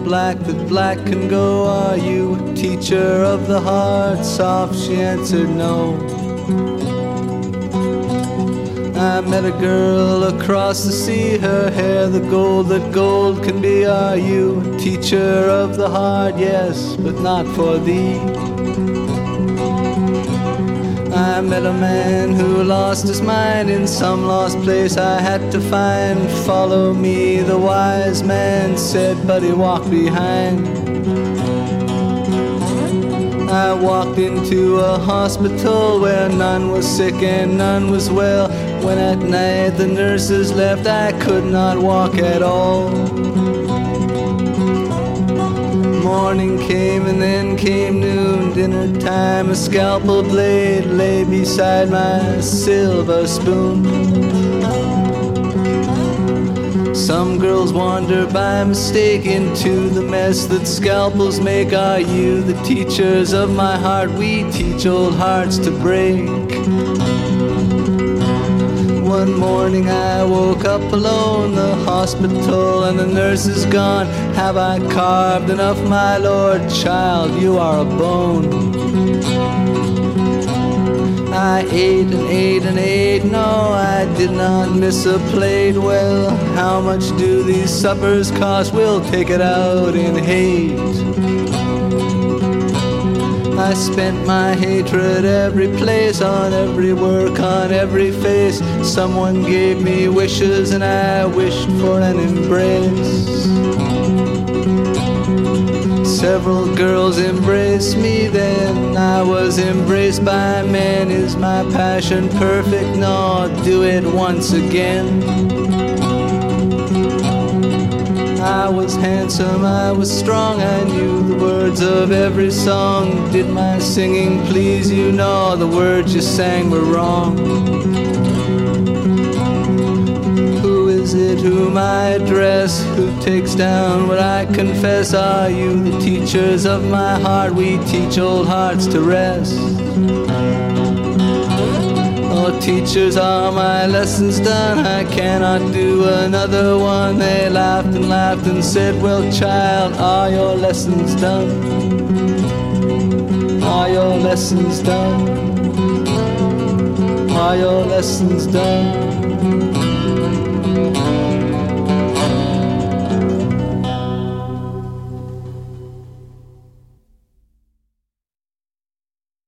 black that black can go? Are you a teacher of the heart? Soft, she answered no. I met a girl across the sea, her hair the gold that gold can be. Are you a teacher of the heart? Yes, but not for thee. I met a man who lost his mind in some lost place I had to find. Follow me, the wise man said, but he walked behind. I walked into a hospital where none was sick and none was well. When at night the nurses left, I could not walk at all. Morning came and then came noon, dinner time. A scalpel blade lay beside my silver spoon. Some girls wander by mistake into the mess that scalpels make. Are you the teachers of my heart? We teach old hearts to break. One morning I woke up alone, the hospital and the nurse is gone. Have I carved enough, my lord? Child, you are a bone. I ate and ate and ate, no, I did not miss a plate. Well, how much do these suppers cost? We'll take it out in hate. I spent my hatred every place, on every work, on every face. Someone gave me wishes and I wished for an embrace. Several girls embraced me, then I was embraced by men. Is my passion perfect? No, do it once again. I was handsome, I was strong, I knew the words of every song. Did my singing please you? No, the words you sang were wrong. Who is it whom I address? Who takes down what I confess? Are you the teachers of my heart? We teach old hearts to rest. Oh, teachers, are my lessons done? I cannot do another one. They laughed and said, well, child, are your lessons done? Are your lessons done? Are your lessons done?